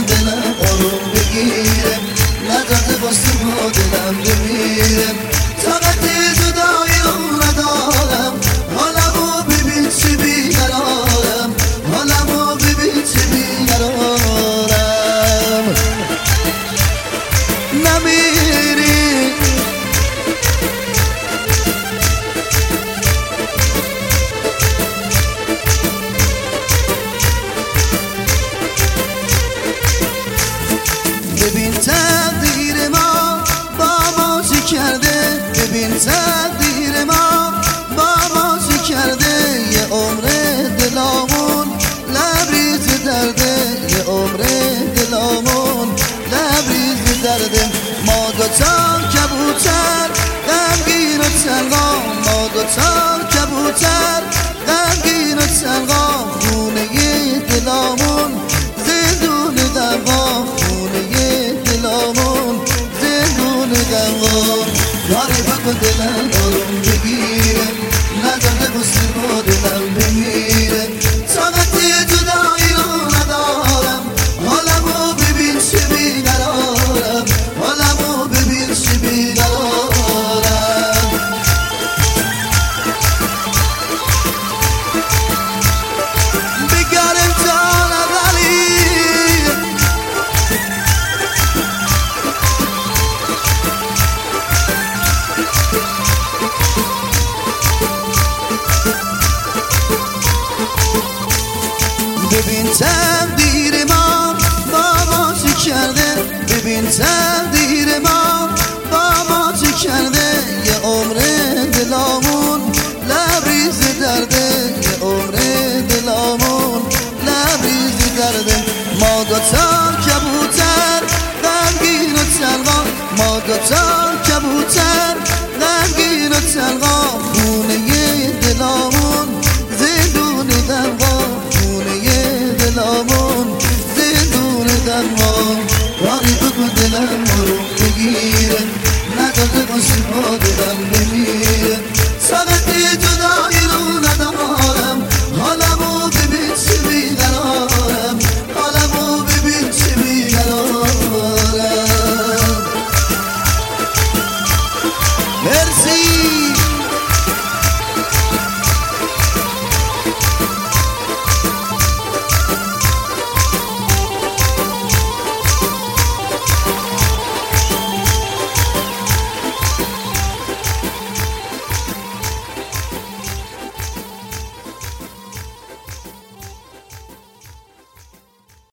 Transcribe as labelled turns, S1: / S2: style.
S1: دلم آروم بگیره، نداده واسه ما دلم بمیره. طاقت جدایی رو ندارم، حالمو ببین چه بیقرارم، حالمو ببین چه بیقرارم. نمیری ببین تقدیر ما با ما چی کرده، ببین تقدیر ما با ما چی کرده. یه عمر دلامون لبریز درده، یه عمر دلامون لبریز درده. ما دوتا کبوتر غمگین و تنها، ما دوتا کبوتر غمگین و تنها. خونه دلامون زندون دوا، خونه دلامون زندون دوا. یاری بکن دلم آروم بگیره، نداده واسه ما دلم بمیره. طاقت جدایی رو ندارم، حالمو ببین چه بیقرارم، حالمو ببین چه بیقرارم. بگرم جان ولی ببین تقدیر ما با ما چی کرده، ببین تقدیر ما با ما چی کرده. یه عمر دلامون لبریز درده، یه عمر دلامون لبریز درده. ما دوتا